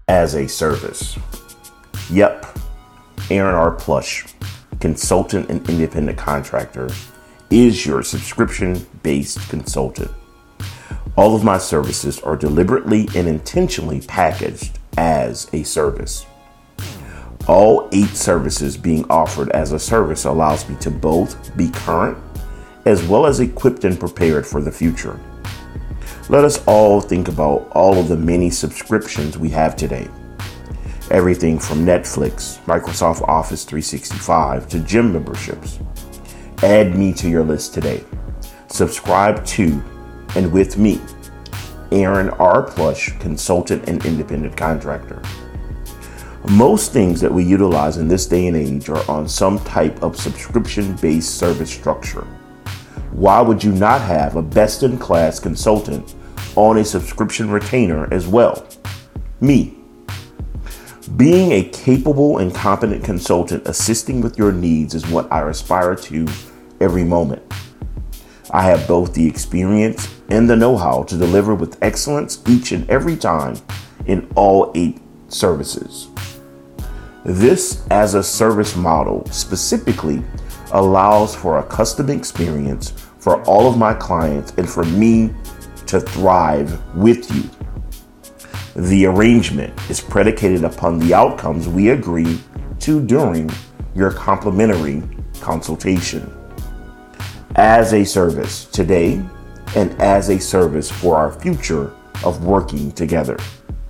as a service. Yep, Aaron R. Plush, consultant and independent contractor, is your subscription-based consultant. All of my services are deliberately and intentionally packaged as a service. All 8 services being offered as a service allows me to both be current as well as equipped and prepared for the future. Let us all think about all of the many subscriptions we have today. Everything from Netflix, Microsoft Office 365 to gym memberships. Add me to your list today. Subscribe to and with me, Aaron R. Plush, consultant and independent contractor. Most things that we utilize in this day and age are on some type of subscription-based service structure. Why would you not have a best-in-class consultant on a subscription retainer as well? Me. Being a capable and competent consultant assisting with your needs is what I aspire to every moment. I have both the experience and the know-how to deliver with excellence each and every time in all 8 services. This as a service model specifically allows for a custom experience for all of my clients and for me to thrive with you. The arrangement is predicated upon the outcomes we agree to during your complimentary consultation. As a service today and as a service for our future of working together.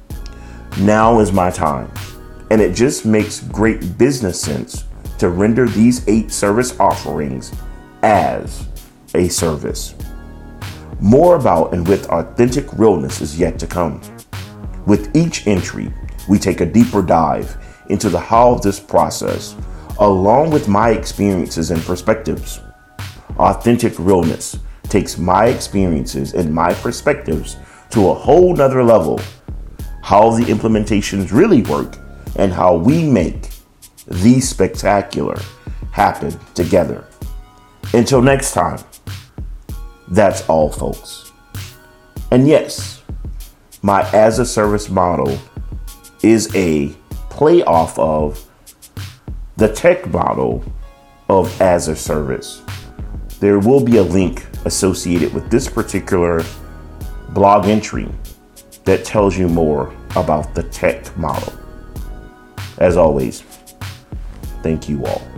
Now is my time, and it just makes great business sense to render these 8 service offerings as a service. More about and with authentic realness is yet to come. With each entry, we take a deeper dive into the how of this process, along with my experiences and perspectives. Authentic realness takes my experiences and my perspectives to a whole nother level. How the implementations really work and how we make the spectacular happen together. Until next time, that's all, folks. And yes, my as a service model is a play off of the tech model of as a service. There will be a link associated with this particular blog entry that tells you more about the tech model. As always, thank you all.